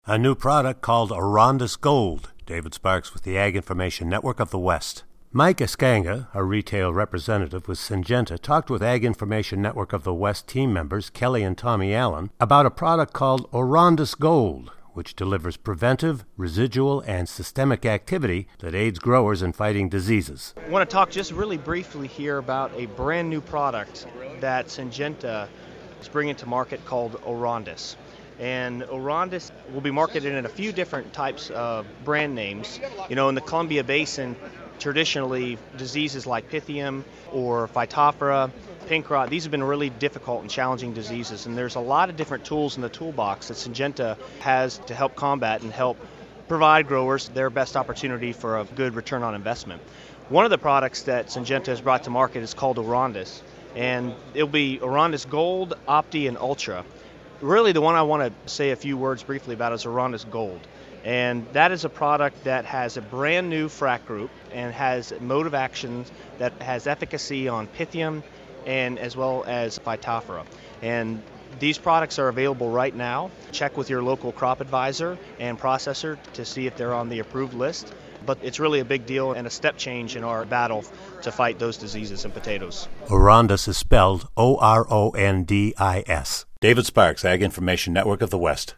A new product called Orondis Gold. David Sparks with the Ag Information Network of the West. Mike Eskanga, a retail representative with Syngenta, talked with Ag Information Network of the West team members Kelly and Tommy Allen about a product called Orondis Gold, which delivers preventive, residual, and systemic activity that aids growers in fighting diseases. I want to talk just really briefly here about a brand new product that Syngenta is bringing to market called Orondis. And Orondis will be marketed in a few different types of brand names. You know, in the Columbia Basin, traditionally diseases like Pythium or Phytophthora, pink rot, these have been really difficult and challenging diseases, and there's a lot of different tools in the toolbox that Syngenta has to help combat and help provide growers their best opportunity for a good return on investment. One of the products that Syngenta has brought to market is called Orondis, and it'll be Orondis Gold, Opti, and Ultra. Really, the one I want to say a few words briefly about is Orondis Gold. And that is a product that has a brand new frac group and has mode of action that has efficacy on Pythium and as well as Phytophthora. And these products are available right now. Check with your local crop advisor and processor to see if they're on the approved list. But it's really a big deal and a step change in our battle to fight those diseases in potatoes. Orondis is spelled Orondis. David Sparks, Ag Information Network of the West.